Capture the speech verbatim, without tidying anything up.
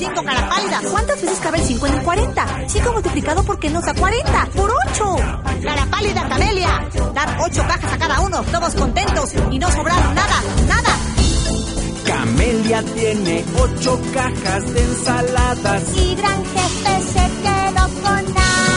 cinco, cara pálida. ¿Cuántas veces cabe el cinco en el cuarenta? cinco multiplicado por qué nos da cuarenta. ¡Por ocho! Cara pálida, Camelia. Dar ocho cajas a cada uno, todos contentos y no sobraron nada, nada. Camelia tiene ocho cajas de ensaladas y Gran Jefe se quedó con nada.